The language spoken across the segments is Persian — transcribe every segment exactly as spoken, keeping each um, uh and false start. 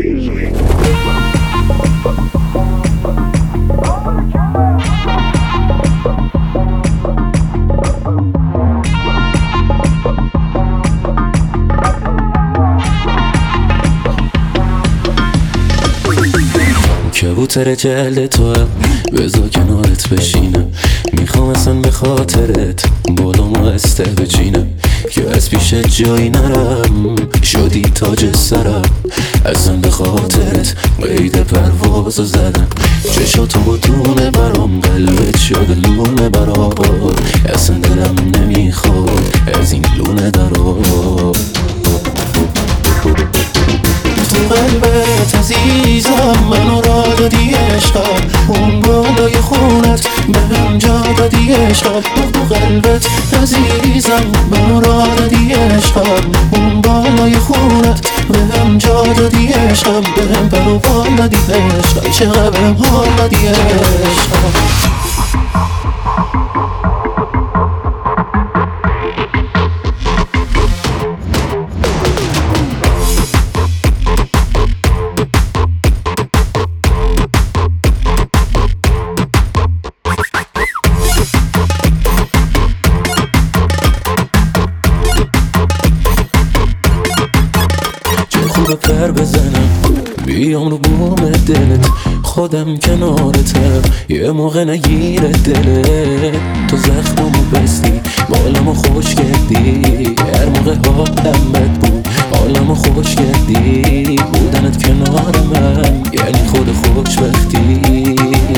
کبوتر جلد تو بذار کنارت بشینم، میخوام اصلا به خاطرت بالامو استه بچینم، که از پیش جایی نرم شدی تاج سرم، اصلا به خاطرت قید پروازو زدم، چشاتو با دونه برام قلبت شده لونه برام، اصلا دلم نمیخواد از این لونه درام. تو قلبت عزیزم منو را دادی عشقم، اون بالای خونت به هم جا دادی عشقم. تو قلبت عزیزم منو را دادی عشقم، اون بالای خونت به هم جا دادی عشقم، به هم پر و بال دادی عشقم، چقدر به هم حال دادی عشقم. خوبه پر بزنم بیام رو بوم دلت، خودم کنارتم یه موقع نگیره دلت، تو زخممو بستی بالمو خوش کردی، هر موقع حالم بد بود حالمو خوش کردی، بودنت کنار من یعنی خود خوشبختی.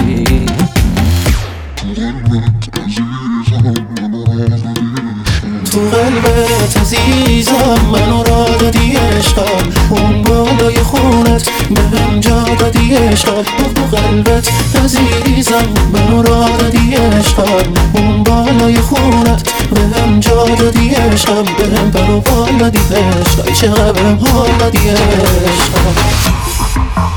تو قلبت عزیزم منو را دادی عشقم، اون بالای خونت به هم جا دادی عشقم. تو قلبت عزیزم منو را دادی عشقم، اون بالای خونت به هم جا دادی عشقم، به هم پر و بال دادی عشقم، چقدر به هم حال دادی عشقم.